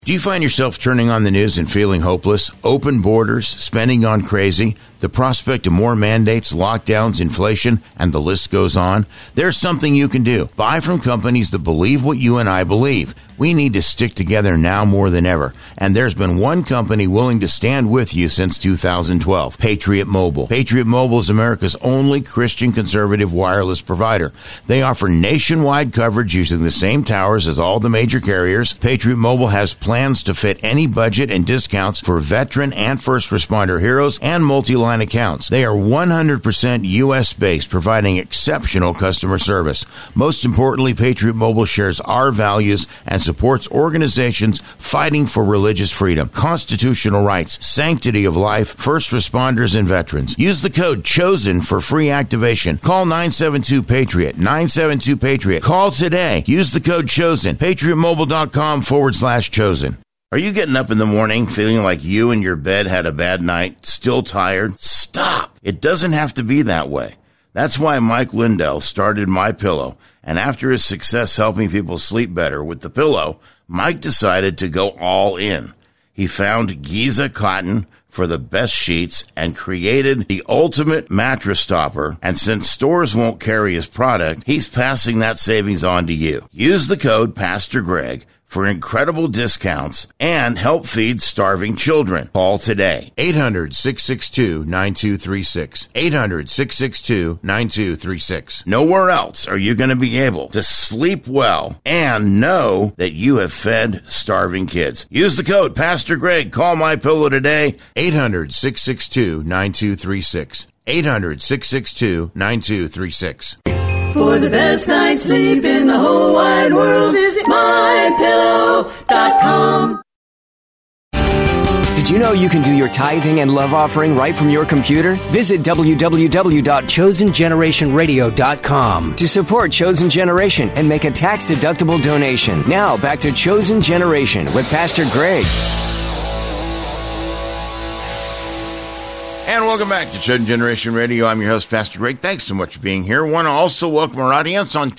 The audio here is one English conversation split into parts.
Do you find yourself turning on the news and feeling hopeless? Open borders, spending gone crazy, the prospect of more mandates, lockdowns, inflation, and the list goes on? There's something you can do. Buy from companies that believe what you and I believe. We need to stick together now more than ever. And there's been one company willing to stand with you since 2012, Patriot Mobile. Patriot Mobile is America's only Christian conservative wireless provider. They offer nationwide coverage using the same towers as all the major carriers. Patriot Mobile has plans to fit any budget and discounts for veteran and first responder heroes and multi-line accounts. They are 100% U.S.-based, providing exceptional customer service. Most importantly, Patriot Mobile shares our values and supports organizations fighting for religious freedom, constitutional rights, sanctity of life, first responders, and veterans. Use the code CHOSEN for free activation. Call 972-PATRIOT, 972-PATRIOT. Call today. Use the code CHOSEN, patriotmobile.com/chosen. Are you getting up in the morning feeling like you and your bed had a bad night, still tired? Stop. It doesn't have to be that way. That's why Mike Lindell started MyPillow, and after his success helping people sleep better with the pillow, Mike decided to go all in. He found Giza cotton for the best sheets and created the ultimate mattress topper, and since stores won't carry his product, he's passing that savings on to you. Use the code Pastor Greg for incredible discounts and help feed starving children. Call today. 800-662-9236. 800-662-9236. Nowhere else are you going to be able to sleep well and know that you have fed starving kids. Use the code Pastor Greg. Call MyPillow today. 800-662-9236. 800-662-9236. For the best night's sleep in the whole wide world, visit MyPillow.com. Did you know you can do your tithing and love offering right from your computer? Visit www.chosengenerationradio.com to support Chosen Generation and make a tax-deductible donation. Now, back to Chosen Generation with Pastor Greg. And welcome back to Chosen Generation Radio. I'm your host, Pastor Greg. Thanks so much for being here. Want to also welcome our audience on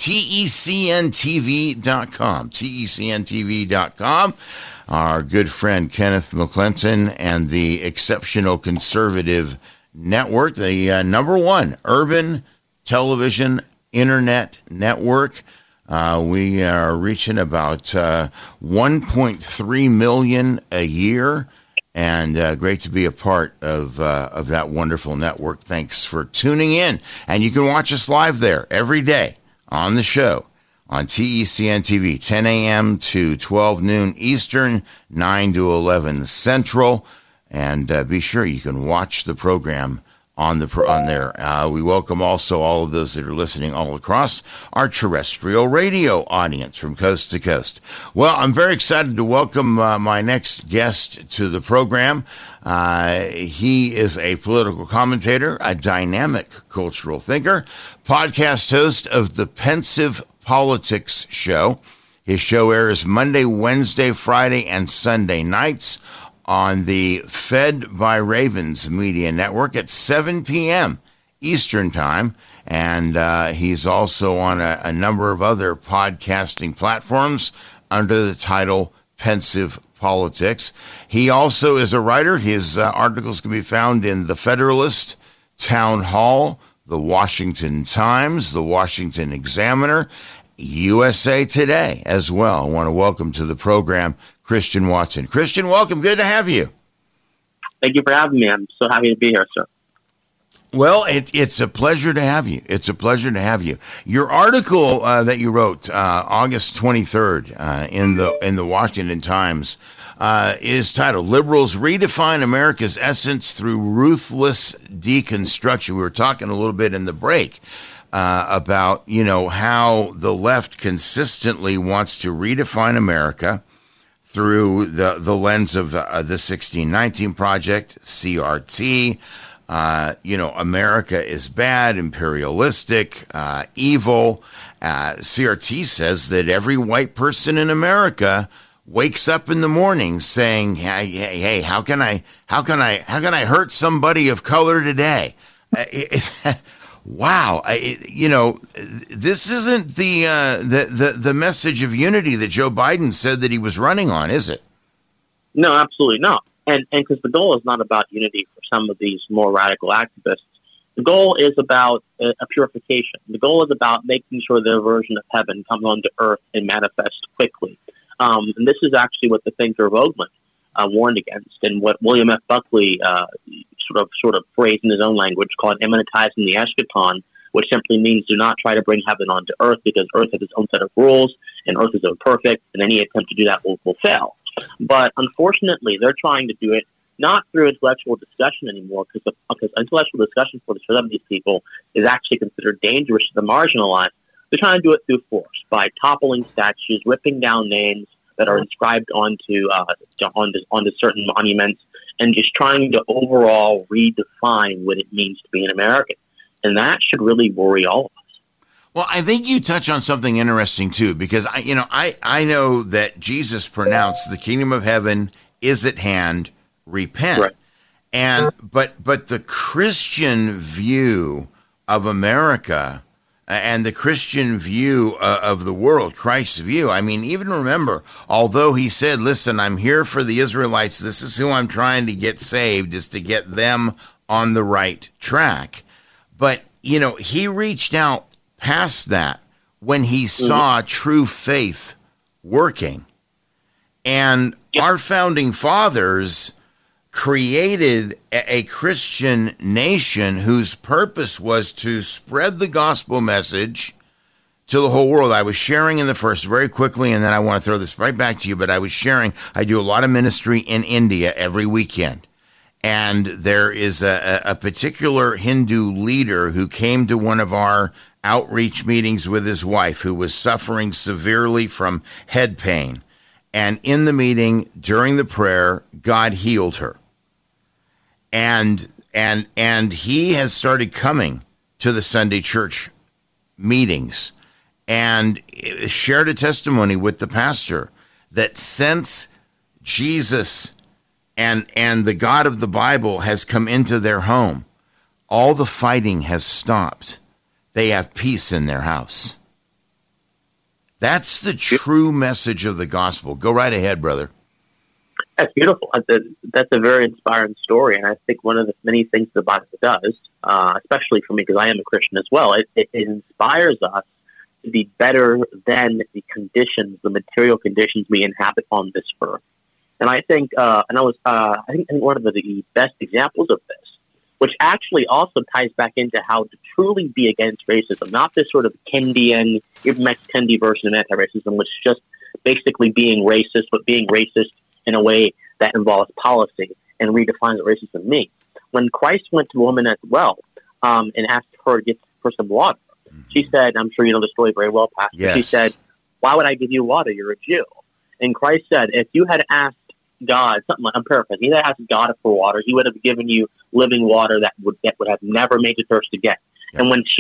TECNTV.com. TECNTV.com. Our good friend Kenneth McClinton and the Exceptional Conservative Network, the number one urban television internet network. We are reaching about 1.3 million a year. And great to be a part of that wonderful network. Thanks for tuning in. And you can watch us live there every day on the show on TECN TV, 10 a.m. to 12 noon Eastern, 9 to 11 Central. And be sure you can watch the program on there. We welcome also all of those that are listening all across our terrestrial radio audience from coast to coast. Well, I'm very excited to welcome my next guest to the program. He is a political commentator, a dynamic cultural thinker, podcast host of the Pensive Politics Show. His show airs Monday, Wednesday, Friday, and Sunday nights on the Fed by Ravens Media Network at 7 p.m. Eastern Time. And he's also on a number of other podcasting platforms under the title Pensive Politics. He also is a writer. His articles can be found in The Federalist, Town Hall, The Washington Times, The Washington Examiner, USA Today as well. I want to welcome to the program Christian Watson. Christian, welcome. Good to have you. Thank you for having me. I'm so happy to be here, sir. Well, it's a pleasure to have you. It's a pleasure to have you. Your article that you wrote August 23rd in the Washington Times is titled "Liberals Redefine America's Essence Through Ruthless Deconstruction." We were talking a little bit in the break about, how the left consistently wants to redefine America through the lens of the 1619 Project, CRT. America is bad, imperialistic, evil. CRT says that every white person in America wakes up in the morning saying, "Hey, how can I hurt somebody of color today?" Wow, this isn't the message of unity that Joe Biden said that he was running on, is it? No, absolutely not. And because the goal is not about unity for some of these more radical activists. The goal is about a purification. The goal is about making sure their version of heaven comes onto earth and manifests quickly. And this is actually what the thinker Vogelin warned against, and what William F. Buckley sort of phrased in his own language, called immanentizing the eschaton, which simply means do not try to bring heaven onto earth, because earth has its own set of rules, and earth is imperfect, and any attempt to do that will fail. But unfortunately, they're trying to do it not through intellectual discussion anymore, because intellectual discussion for some of these people is actually considered dangerous to the marginalized. They're trying to do it through force, by toppling statues, ripping down names that are inscribed onto certain monuments, and just trying to overall redefine what it means to be an American. And that should really worry all of us. Well, I think you touch on something interesting too, because I know that Jesus pronounced the kingdom of heaven is at hand, repent. Right. And but the Christian view of America and the Christian view of the world, Christ's view, I mean, even remember, although he said, listen, I'm here for the Israelites, this is who I'm trying to get saved, is to get them on the right track. But, he reached out past that when he saw true faith working. And our founding fathers created a Christian nation whose purpose was to spread the gospel message to the whole world. I was sharing in the first very quickly, and then I want to throw this right back to you, but I was sharing, I do a lot of ministry in India every weekend. And there is a particular Hindu leader who came to one of our outreach meetings with his wife, who was suffering severely from head pain. And in the meeting, during the prayer, God healed her. And he has started coming to the Sunday church meetings and shared a testimony with the pastor that since Jesus and the God of the Bible has come into their home, all the fighting has stopped. They have peace in their house. That's the true message of the gospel. Go right ahead, brother. That's beautiful. That's a very inspiring story, and I think one of the many things the Bible does, especially for me because I am a Christian as well, it inspires us to be better than the conditions, the material conditions we inhabit on this earth. And I think, I think one of the best examples of this, which actually also ties back into how to truly be against racism, not this sort of Kendian, Kendi version of anti-racism, which is just basically being racist, but being racist in a way that involves policy and redefines what racism means. When Christ went to a woman at the well and asked her to get for some water, she said, I'm sure you know the story very well, Pastor. Yes. She said, why would I give you water? You're a Jew. And Christ said, if you had asked God, something like, I'm paraphrasing, he had asked God for water, he would have given you living water that would have never made you thirst again. Yeah. And when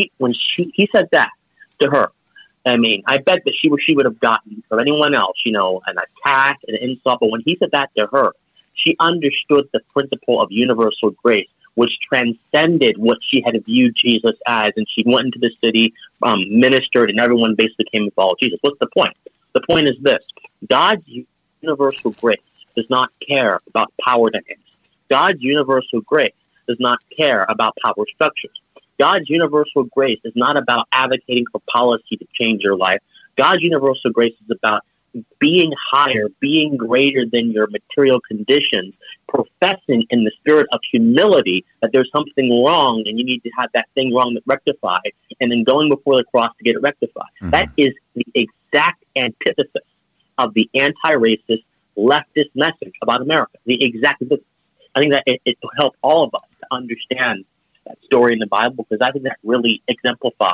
he said that to her, I mean, I bet that she would have gotten from anyone else, an attack, an insult. But when he said that to her, she understood the principle of universal grace, which transcended what she had viewed Jesus as. And she went into the city, ministered, and everyone basically came and followed Jesus. What's the point? The point is this: God's universal grace does not care about power dynamics. God's universal grace does not care about power structures. God's universal grace is not about advocating for policy to change your life. God's universal grace is about being higher, being greater than your material conditions, professing in the spirit of humility that there's something wrong and you need to have that thing wrong rectified, and then going before the cross to get it rectified. Mm-hmm. That is the exact antithesis of the anti-racist leftist message about America. The exact antithesis. I think that it will help all of us to understand that story in the Bible, because I think that really exemplifies,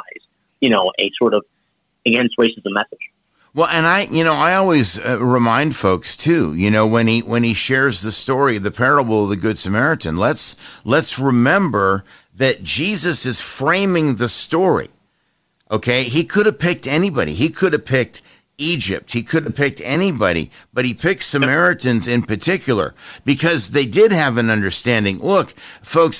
a sort of against racism message. Well, and I always remind folks too, when he shares the story, the parable of the Good Samaritan, let's remember that Jesus is framing the story. Okay, he could have picked anybody. He could have picked Egypt. He could have picked anybody, but he picked Samaritans in particular because they did have an understanding. Look, folks,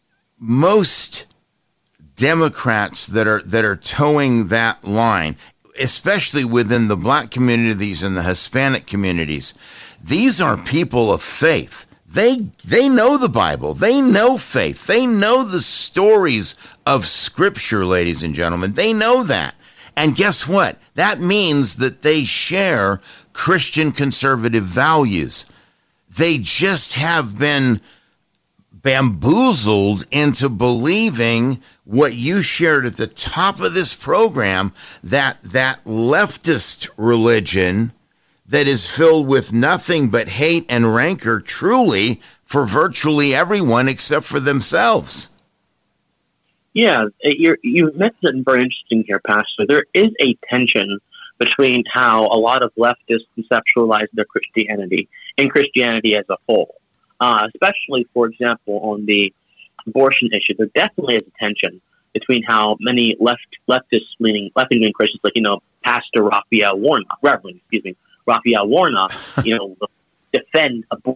most Democrats that are towing that line, especially within the black communities and the Hispanic communities, these are people of faith. They know the Bible. They know faith. They know the stories of Scripture, ladies and gentlemen. They know that. And guess what? That means that they share Christian conservative values. They just have been bamboozled into believing what you shared at the top of this program, that leftist religion that is filled with nothing but hate and rancor, truly, for virtually everyone except for themselves. Yeah, you've mentioned something very interesting here, Pastor. There is a tension between how a lot of leftists conceptualize their Christianity and Christianity as a whole. Especially, for example, on the abortion issue, there definitely is a tension between how many left-leaning Christians, like, Pastor Reverend Raphael Warnock, defend abortion.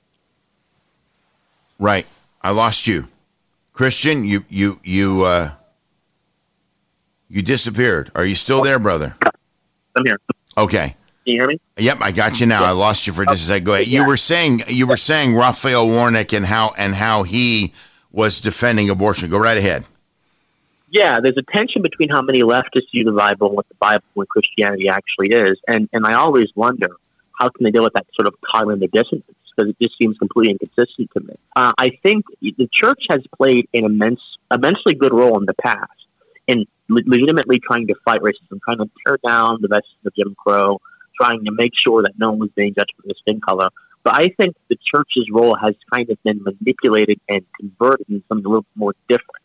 Right. I lost you. Christian, you disappeared. Are you still there, brother? I'm here. Okay. Can you hear me? Yep, I got you now. Yeah. I lost you for just a second. Go ahead. Yeah. You were saying Raphael Warnock and how he was defending abortion. Go right ahead. Yeah, there's a tension between how many leftists use the Bible and what the Bible and Christianity actually is, and I always wonder how can they deal with that sort of cognitive dissonance, because it just seems completely inconsistent to me. I think the church has played an immensely good role in the past in legitimately trying to fight racism, trying to tear down the vestige of Jim Crow, trying to make sure that no one was being judged for their skin color. But I think the church's role has kind of been manipulated and converted into something a little more different,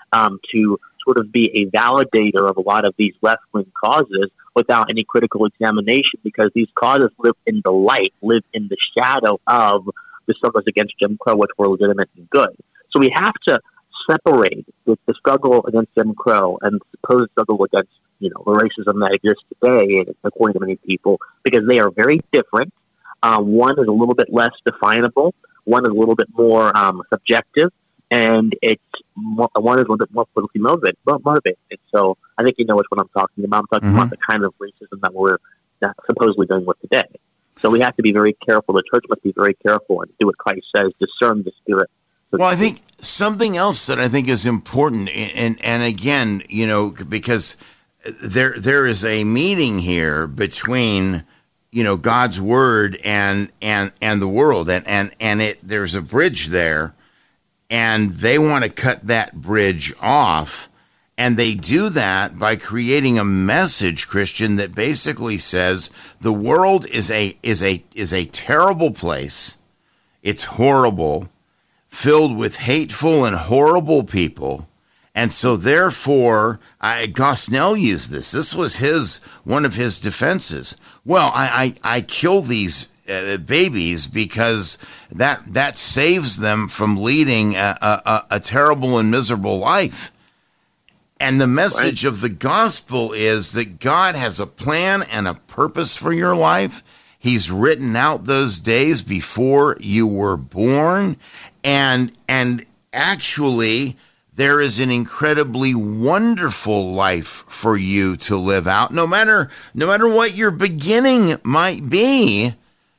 to sort of be a validator of a lot of these left-wing causes without any critical examination, because these causes live in the light, live in the shadow of the struggles against Jim Crow, which were legitimate and good. So we have to separate the struggle against Jim Crow and the supposed struggle against, the racism that exists today, according to many people, because they are very different. One is a little bit less definable. One is a little bit more subjective. And one is a little bit more politically motivated. So I think you know what I'm talking about. I'm talking about the kind of racism that we're supposedly dealing with today. So we have to be very careful. The church must be very careful and do what Christ says, discern the spirit. Well, I think something else that I think is important, and again, because there is a meeting here between God's word and the world, and there's a bridge there. And they want to cut that bridge off, and they do that by creating a message, Christian, that basically says the world is a terrible place. It's horrible, filled with hateful and horrible people, and so therefore, Gosnell used this. This was one of his defenses. Well, I kill these babies because that saves them from leading a terrible and miserable life. And the message of the gospel is that God has a plan and a purpose for your life. He's written out those days before you were born, and actually there is an incredibly wonderful life for you to live out, no matter what your beginning might be.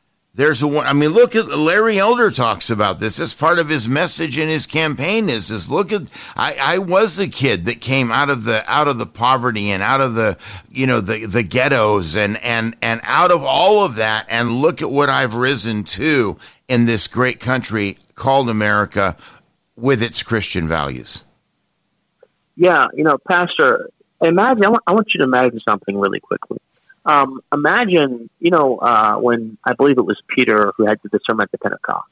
Look at Larry Elder talks about this. That's part of his message in his campaign is look at, I was a kid that came out of the poverty and out of the ghettos and out of all of that, and look at what I've risen to in this great country called America with its Christian values. Yeah, Pastor, imagine, I want you to imagine something really quickly. Imagine, when I believe it was Peter who had the sermon at the Pentecost.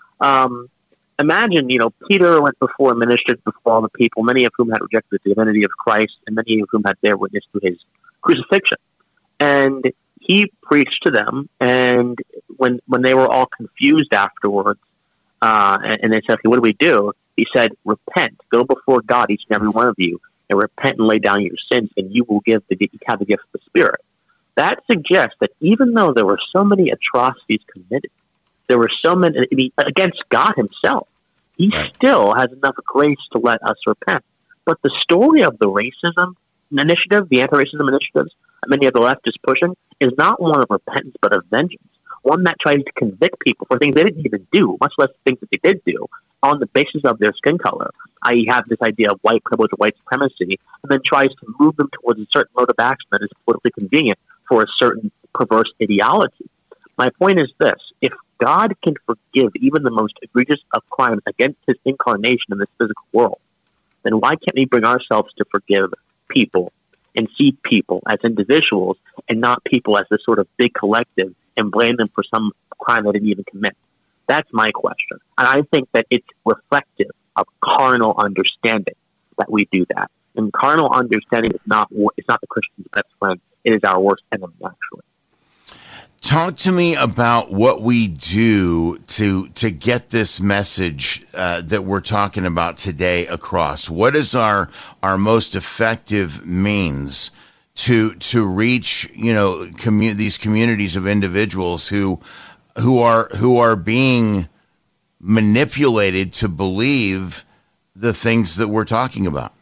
Imagine, Peter went before and ministered before all the people, many of whom had rejected the divinity of Christ, and many of whom had their witness to his crucifixion. And he preached to them, and when they were all confused afterwards, and they said, okay, what do we do? He said, repent, go before God, each and every one of you, and repent and lay down your sins, and you will have the gift of the Spirit. That suggests that even though there were so many atrocities committed, there were so many against God himself, he still has enough grace to let us repent. But the story of the racism initiative, the anti-racism initiatives, many of the left is pushing is not one of repentance but of vengeance, one that tries to convict people for things they didn't even do, much less things that they did do, on the basis of their skin color, i.e. have this idea of white privilege or white supremacy, and then tries to move them towards a certain mode of action that is politically convenient for a certain perverse ideology. My point is this: if God can forgive even the most egregious of crimes against his incarnation in this physical world, then why can't we bring ourselves to forgive people and see people as individuals and not people as this sort of big collective and blame them for some crime they didn't even commit? That's my question. And I think that it's reflective of carnal understanding that we do that. And carnal understanding is it's not the Christian's best friend. It is our worst enemy, actually. Talk to me about what we do to get this message that we're talking about today across. What is our most effective means to reach, these communities of individuals who are being manipulated to believe the things that we're talking about?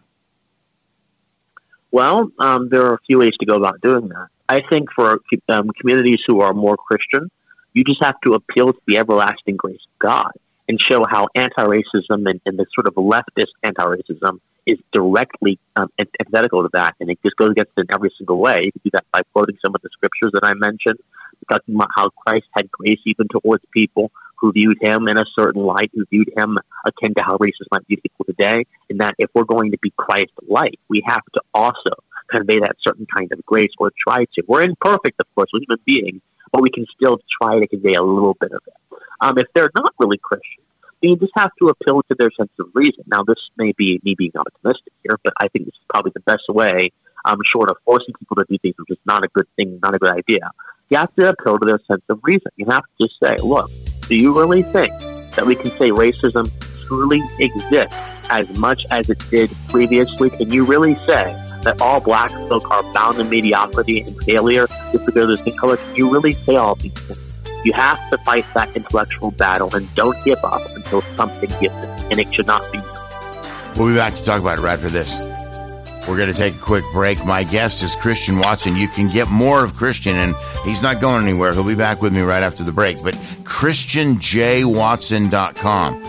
Well, there are a few ways to go about doing that. I think for communities who are more Christian, you just have to appeal to the everlasting grace of God and show how anti-racism and the sort of leftist anti-racism is directly antithetical to that, and it just goes against it in every single way. You can do that by quoting some of the scriptures that I mentioned, talking about how Christ had grace even towards people who viewed him in a certain light, who viewed him akin to how racists might view people today, and that if we're going to be Christ-like, we have to also convey that certain kind of grace, or try to. We're imperfect, of course, we're human beings, but we can still try to convey a little bit of it. If they're not really Christian, then you just have to appeal to their sense of reason. Now, this may be me being optimistic here, but I think this is probably the best way, short of forcing people to do things, which is not a good thing, not a good idea. You have to appeal to their sense of reason. You have to just say, look, do you really think that we can say racism truly exists as much as it did previously? Can you really say that all black folk are bound in mediocrity and failure just because of their skin color? Can you really say all these things? You have to fight that intellectual battle, and don't give up until something gives it, and it should not be. We'll be back to talk about it right after this. We're going to take a quick break. My guest is Christian Watson. You can get more of Christian, and he's not going anywhere. He'll be back with me right after the break. But ChristianJWatson.com.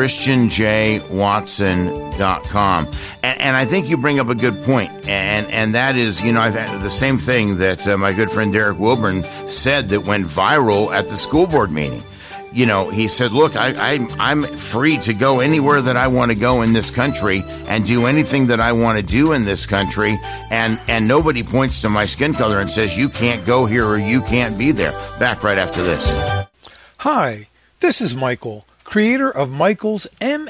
ChristianJWatson.com. And I think you bring up a good point. And that is, I've had the same thing that my good friend Derek Wilburn said that went viral at the school board meeting. He said, look, I'm free to go anywhere that I want to go in this country and do anything that I want to do in this country. And nobody points to my skin color and says, you can't go here or you can't be there. Back right after this. Hi, this is Michael, creator of Michael's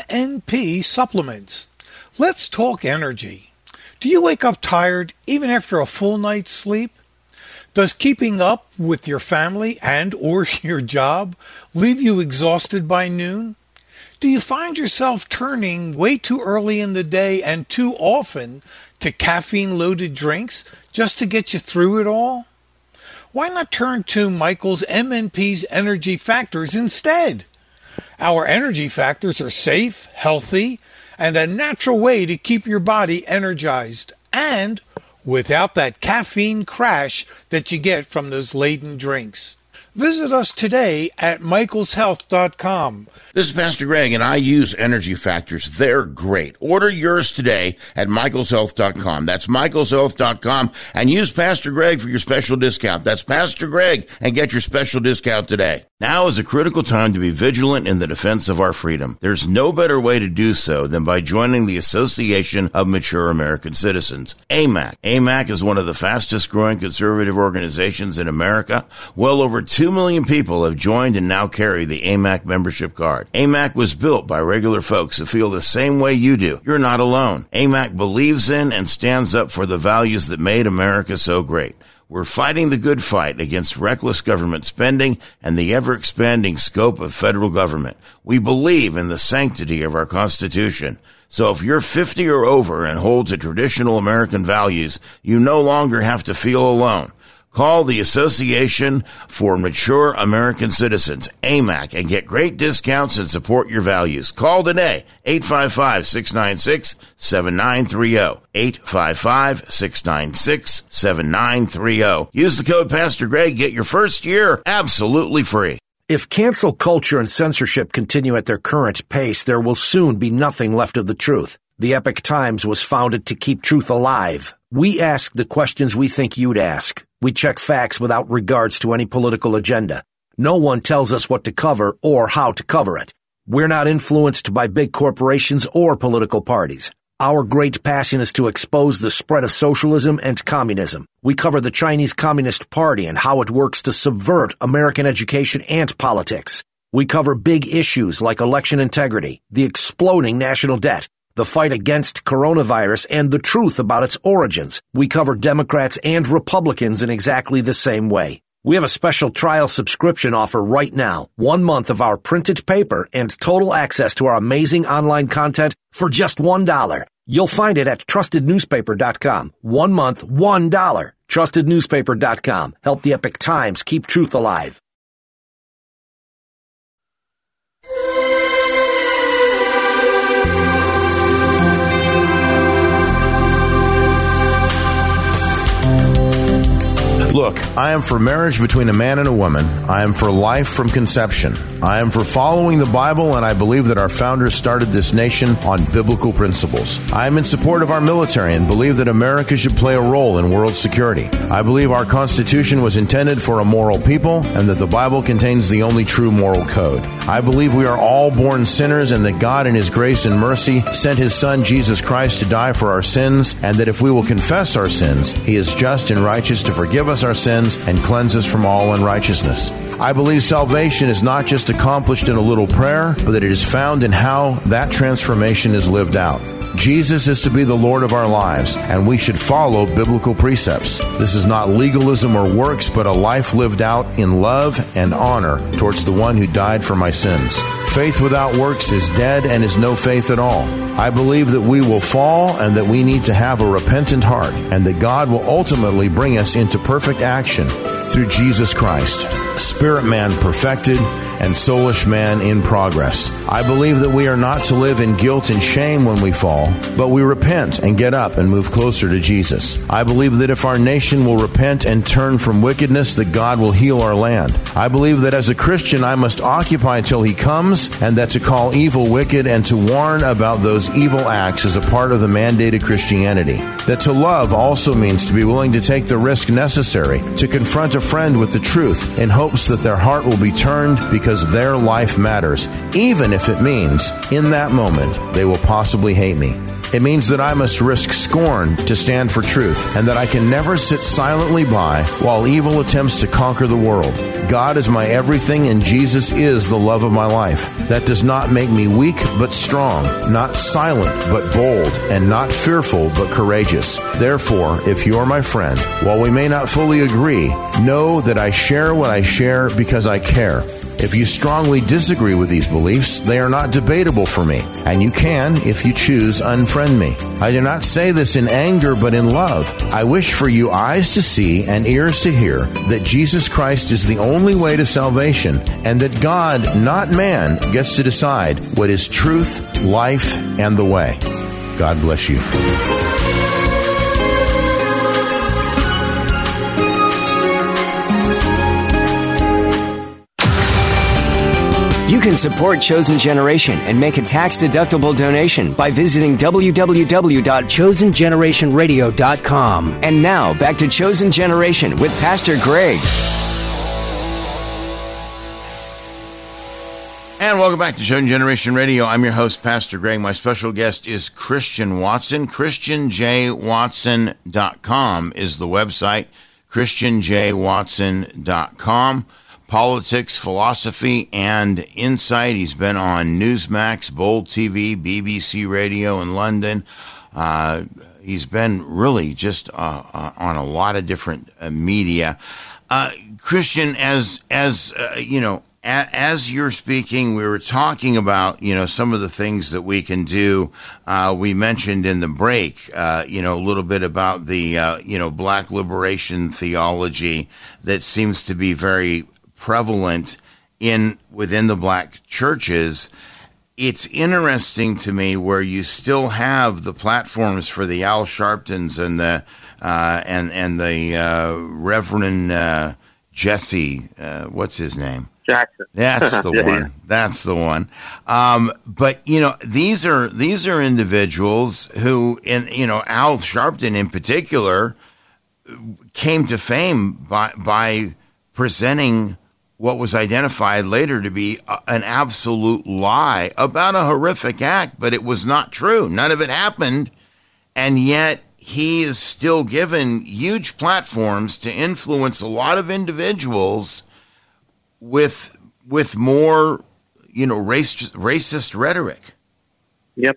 MNP supplements. Let's talk energy. Do you wake up tired even after a full night's sleep? Does keeping up with your family and or your job leave you exhausted by noon? Do you find yourself turning way too early in the day and too often to caffeine-loaded drinks just to get you through it all? Why not turn to Michael's MNP's Energy Factors instead? Our energy factors are safe, healthy, and a natural way to keep your body energized and without that caffeine crash that you get from those laden drinks. Visit us today at michaelshealth.com. This is Pastor Greg, and I use Energy Factors. They're great. Order yours today at michaelshealth.com. That's michaelshealth.com, and use Pastor Greg for your special discount. That's Pastor Greg, and get your special discount today. Now is a critical time to be vigilant in the defense of our freedom. There's no better way to do so than by joining the Association of Mature American Citizens, AMAC. AMAC is one of the fastest growing conservative organizations in America. Well over 2 million people have joined and now carry the AMAC membership card. AMAC was built by regular folks who feel the same way you do. You're not alone. AMAC believes in and stands up for the values that made America so great. We're fighting the good fight against reckless government spending and the ever-expanding scope of federal government. We believe in the sanctity of our Constitution. So if you're 50 or over and hold to traditional American values, you no longer have to feel alone. Call the Association for Mature American Citizens, AMAC, and get great discounts and support your values. Call today, 855-696-7930. 855-696-7930. Use the code Pastor Greg. Get your first year absolutely free. If cancel culture and censorship continue at their current pace, there will soon be nothing left of the truth. The Epoch Times was founded to keep truth alive. We ask the questions we think you'd ask. We check facts without regards to any political agenda. No one tells us what to cover or how to cover it. We're not influenced by big corporations or political parties. Our great passion is to expose the spread of socialism and communism. We cover the Chinese Communist Party and how it works to subvert American education and politics. We cover big issues like election integrity, the exploding national debt, the fight against coronavirus, and the truth about its origins. We cover Democrats and Republicans in exactly the same way. We have a special trial subscription offer right now. 1 month of our printed paper and total access to our amazing online content for just $1. You'll find it at trustednewspaper.com. 1 month, $1. Trustednewspaper.com. Help the Epoch Times keep truth alive. Look, I am for marriage between a man and a woman. I am for life from conception. I am for following the Bible, and I believe that our founders started this nation on biblical principles. I am in support of our military and believe that America should play a role in world security. I believe our Constitution was intended for a moral people and that the Bible contains the only true moral code. I believe we are all born sinners and that God in His grace and mercy sent His Son Jesus Christ to die for our sins, and that if we will confess our sins, He is just and righteous to forgive us our sins and cleanse us from all unrighteousness. I believe salvation is not just accomplished in a little prayer, but that it is found in how that transformation is lived out. Jesus is to be the Lord of our lives, and we should follow biblical precepts. This is not legalism or works, but a life lived out in love and honor towards the one who died for my sins. Faith without works is dead and is no faith at all. I believe that we will fall and that we need to have a repentant heart, and that God will ultimately bring us into perfect action through Jesus Christ, spirit man perfected and soulish man in progress. I believe that we are not to live in guilt and shame when we fall, but we repent and get up and move closer to Jesus. I believe that if our nation will repent and turn from wickedness, that God will heal our land. I believe that as a Christian, I must occupy till He comes, and that to call evil wicked and to warn about those evil acts is a part of the mandated Christianity. That to love also means to be willing to take the risk necessary to confront a friend with the truth in hopes that their heart will be turned because their life matters, even if it means in that moment they will possibly hate me. It means that I must risk scorn to stand for truth, and that I can never sit silently by while evil attempts to conquer the world. God is my everything, and Jesus is the love of my life. That does not make me weak, but strong, not silent, but bold, and not fearful, but courageous. Therefore, if you are my friend, while we may not fully agree, know that I share what I share because I care. If you strongly disagree with these beliefs, they are not debatable for me, and you can, if you choose, unfriend me. I do not say this in anger, but in love. I wish for you eyes to see and ears to hear that Jesus Christ is the only way to salvation, and that God, not man, gets to decide what is truth, life, and the way. God bless you. You can support Chosen Generation and make a tax-deductible donation by visiting www.chosengenerationradio.com. And now, back to Chosen Generation with Pastor Greg. And welcome back to Chosen Generation Radio. I'm your host, Pastor Greg. My special guest is Christian Watson. ChristianJWatson.com is the website, ChristianJWatson.com. Politics, philosophy, and insight. He's been on Newsmax, Bold TV, BBC Radio in London. He's been really just on a lot of different media. Christian, as you're speaking, we were talking about, some of the things that we can do. We mentioned in the break, a little bit about the, black liberation theology that seems to be very prevalent within the black churches. It's interesting to me where you still have the platforms for the Al Sharptons and the Reverend Jesse, what's his name? Jackson. That's the one. That's the one. But these are individuals who, Al Sharpton in particular, came to fame by presenting what was identified later to be an absolute lie about a horrific act, but it was not true. None of it happened, and yet he is still given huge platforms to influence a lot of individuals with more, racist rhetoric. Yep.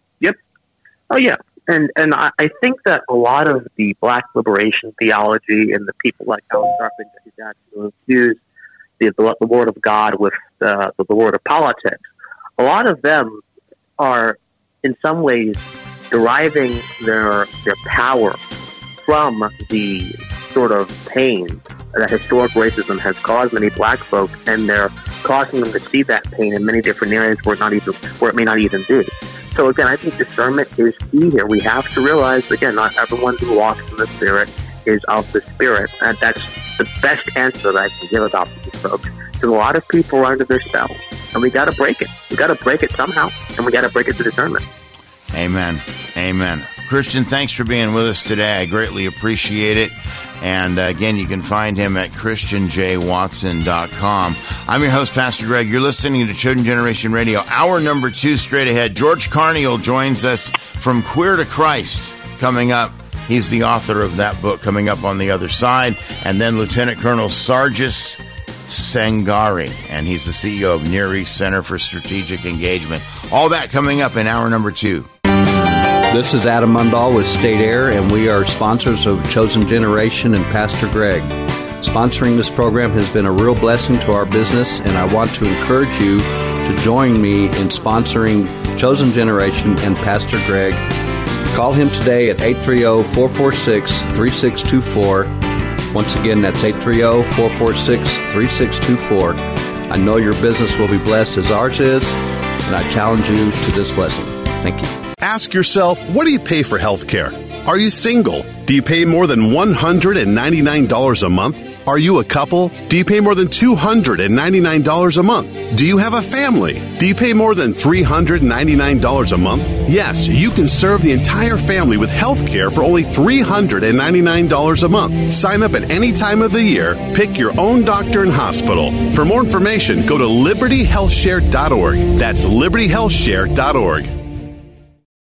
Oh, yeah. And I think that a lot of the black liberation theology and the people like Al Sharpton, Jesse Jackson, who infuse the word of God with the word of politics, a lot of them are in some ways deriving their power from the sort of pain that historic racism has caused many black folk, and they're causing them to see that pain in many different areas where it may not even be. So again, I think discernment is key here. We have to realize, again, not everyone who walks in the Spirit is of the Spirit, and that's the best answer that I can give about these folks. Because a lot of people are under their spell, and we got to break it. We got to break it somehow, and we got to break it through discernment. Amen. Christian, thanks for being with us today. I greatly appreciate it. And again, you can find him at ChristianJWatson.com. I'm your host, Pastor Greg. You're listening to Chosen Generation Radio. Hour number 2 straight ahead. George Carniel joins us from Queer to Christ coming up. He's the author of that book coming up on the other side. And then Lieutenant Colonel Sargis Sangari, and he's the CEO of Near East Center for Strategic Engagement. All that coming up in hour number 2. This is Adam Mundahl with State Air, and we are sponsors of Chosen Generation and Pastor Greg. Sponsoring this program has been a real blessing to our business, and I want to encourage you to join me in sponsoring Chosen Generation and Pastor Greg. Call him today at 830-446-3624. Once again, that's 830-446-3624. I know your business will be blessed as ours is, and I challenge you to this blessing. Thank you. Ask yourself, what do you pay for health care? Are you single? Do you pay more than $199 a month? Are you a couple? Do you pay more than $299 a month? Do you have a family? Do you pay more than $399 a month? Yes, you can serve the entire family with health care for only $399 a month. Sign up at any time of the year. Pick your own doctor and hospital. For more information, go to libertyhealthshare.org. That's libertyhealthshare.org.